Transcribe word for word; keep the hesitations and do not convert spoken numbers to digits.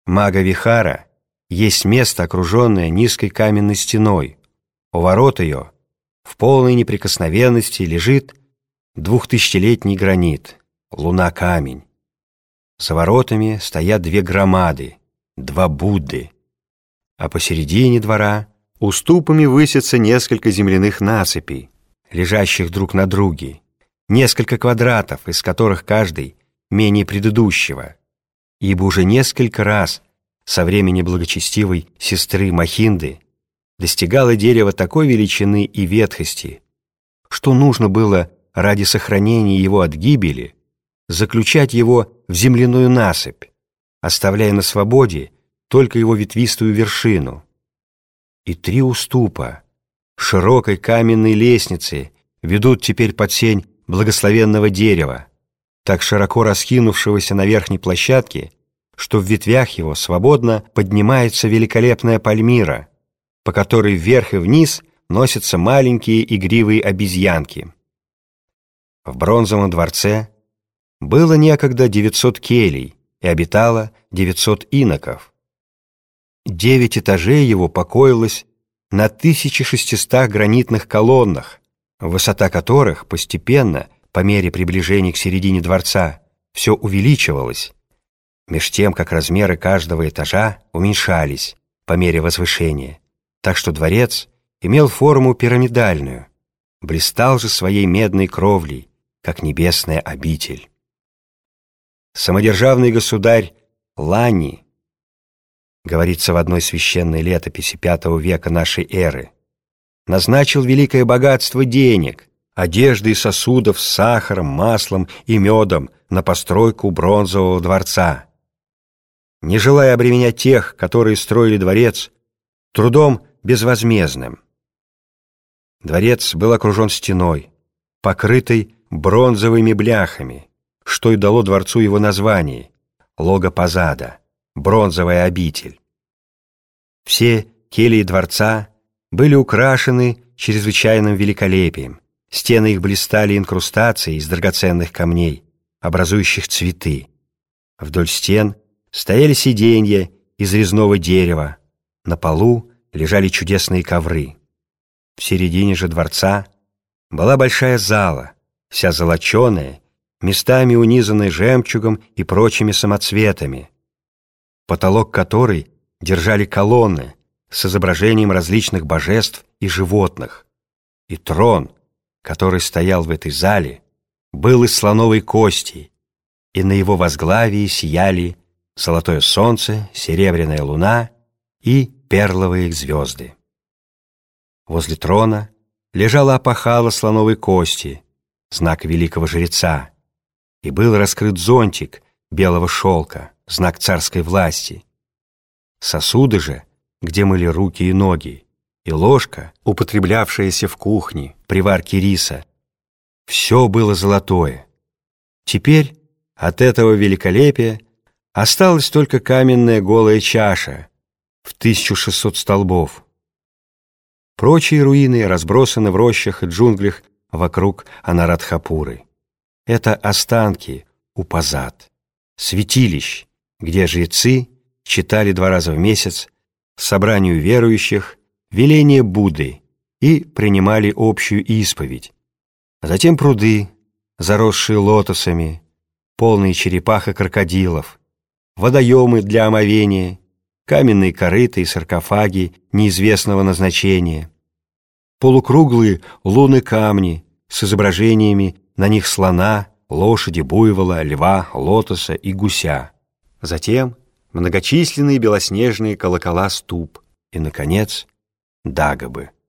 Мага-вихара есть место, окруженное низкой каменной стеной. У ворот ее в полной неприкосновенности лежит двухтысячелетний гранит, луна-камень. За воротами стоят две громады, два Будды, а посередине двора уступами высятся несколько земляных насыпей, лежащих друг на друге, несколько квадратов, из которых каждый менее предыдущего, ибо уже несколько раз со времени благочестивой сестры Махинды достигало дерево такой величины и ветхости, что нужно было ради сохранения его от гибели заключать его в земляную насыпь, оставляя на свободе только его ветвистую вершину. И три уступа широкой каменной лестницы ведут теперь под сень благословенного дерева, так широко раскинувшегося на верхней площадке, что в ветвях его свободно поднимается великолепная пальмира, по которой вверх и вниз носятся маленькие игривые обезьянки. В бронзовом дворце было некогда девятьсот келий и обитало девятьсот иноков. Девять этажей его покоилось на тысяче шестистах гранитных колоннах, высота которых постепенно, по мере приближения к середине дворца, все увеличивалась, меж тем, как размеры каждого этажа уменьшались по мере возвышения, так что дворец имел форму пирамидальную, блистал же своей медной кровлей, как небесная обитель. Самодержавный государь Лани, говорится в одной священной летописи пятого века нашей эры, назначил великое богатство денег, одежды и сосудов с сахаром, маслом и медом на постройку бронзового дворца. Не желая обременять тех, которые строили дворец, трудом безвозмездным. Дворец был окружен стеной, покрытой бронзовыми бляхами, что и дало дворцу его название — Лога-Позада, бронзовая обитель. Все кельи дворца были украшены чрезвычайным великолепием, стены их блистали инкрустацией из драгоценных камней, образующих цветы. Вдоль стен стояли сиденья из резного дерева, на полу лежали чудесные ковры. В середине же дворца была большая зала, вся золоченая, местами унизанная жемчугом и прочими самоцветами, потолок которой держали колонны с изображением различных божеств и животных, и трон, который стоял в этой зале, был из слоновой кости, и на его возглавии сияли золотое солнце, серебряная луна и перловые звезды. Возле трона лежала опахало слоновой кости, знак великого жреца, и был раскрыт зонтик белого шелка, знак царской власти. Сосуды же, где мыли руки и ноги, и ложка, употреблявшаяся в кухне при варке риса, все было золотое. Теперь от этого великолепия осталась только каменная голая чаша в тысячу шестьсот столбов. Прочие руины разбросаны в рощах и джунглях вокруг Анарадхапуры. Это останки упазад, святилищ, где жрецы читали два раза в месяц собранию верующих веление Будды и принимали общую исповедь. А затем пруды, заросшие лотосами, полные черепах и крокодилов, водоемы для омовения, каменные корыта и саркофаги неизвестного назначения, полукруглые луны-камни с изображениями на них слона, лошади, буйвола, льва, лотоса и гуся. Затем многочисленные белоснежные колокола ступ и, наконец, дагобы.